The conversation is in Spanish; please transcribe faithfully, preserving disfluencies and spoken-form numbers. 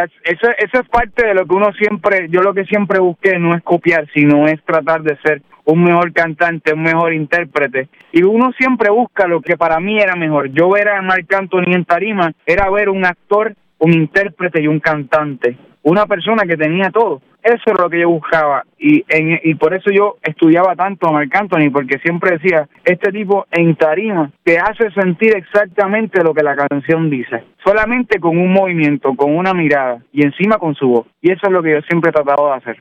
Eso, eso es parte de lo que uno siempre, yo lo que siempre busqué no es copiar, sino es tratar de ser un mejor cantante, un mejor intérprete. Y uno siempre busca lo que para mí era mejor. Yo ver a Marc Anthony en tarima era ver un actor, un intérprete y un cantante. Una persona que tenía todo. Eso es lo que yo buscaba. Y en, y por eso yo estudiaba tanto a Marc Anthony, porque siempre decía, este tipo en tarima te hace sentir exactamente lo que la canción dice. Solamente con un movimiento, con una mirada y encima con su voz. Y eso es lo que yo siempre he tratado de hacer.